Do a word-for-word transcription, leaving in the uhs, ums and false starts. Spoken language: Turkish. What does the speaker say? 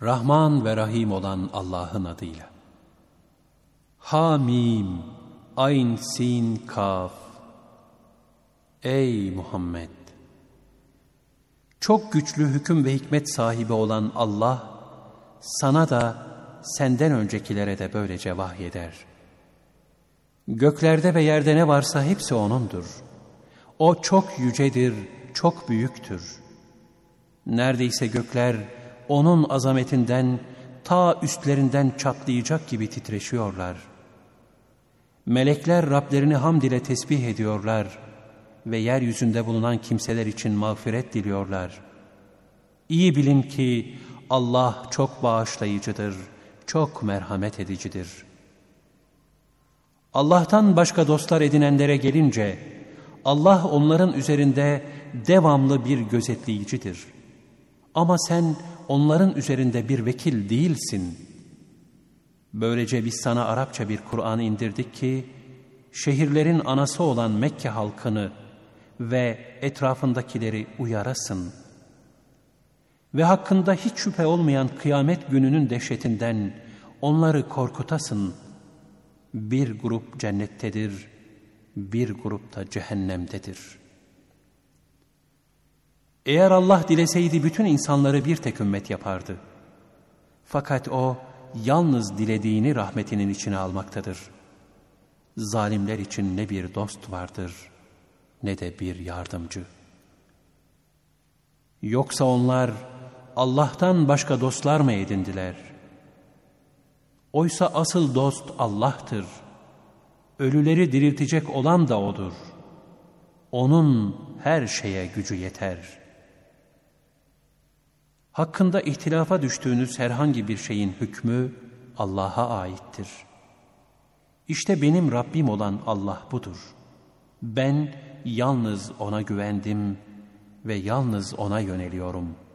Rahman ve Rahim olan Allah'ın adıyla. Hamim, Ayn, Sin, Kaf. Ey Muhammed! Çok güçlü hüküm ve hikmet sahibi olan Allah, sana da senden öncekilere de böylece vahyeder. Göklerde ve yerde ne varsa hepsi O'nundur. O çok yücedir, çok büyüktür. Neredeyse gökler O'nun azametinden, ta üstlerinden çatlayacak gibi titreşiyorlar. Melekler Rablerini hamd ile tesbih ediyorlar ve yeryüzünde bulunan kimseler için mağfiret diliyorlar. İyi bilin ki Allah çok bağışlayıcıdır, çok merhamet edicidir. Allah'tan başka dostlar edinenlere gelince, Allah onların üzerinde devamlı bir gözetleyicidir. Ama sen onların üzerinde bir vekil değilsin. Böylece biz sana Arapça bir Kur'an indirdik ki, şehirlerin anası olan Mekke halkını ve etrafındakileri uyarasın. Ve hakkında hiç şüphe olmayan kıyamet gününün dehşetinden onları korkutasın. Bir grup cennettedir, bir grup da cehennemdedir. Eğer Allah dileseydi bütün insanları bir tek ümmet yapardı. Fakat O yalnız dilediğini rahmetinin içine almaktadır. Zalimler için ne bir dost vardır, ne de bir yardımcı. Yoksa onlar Allah'tan başka dostlar mı edindiler? Oysa asıl dost Allah'tır. Ölüleri diriltecek olan da O'dur. O'nun her şeye gücü yeter. Hakkında ihtilafa düştüğünüz herhangi bir şeyin hükmü Allah'a aittir. İşte benim Rabbim olan Allah budur. Ben yalnız O'na güvendim ve yalnız O'na yöneliyorum.''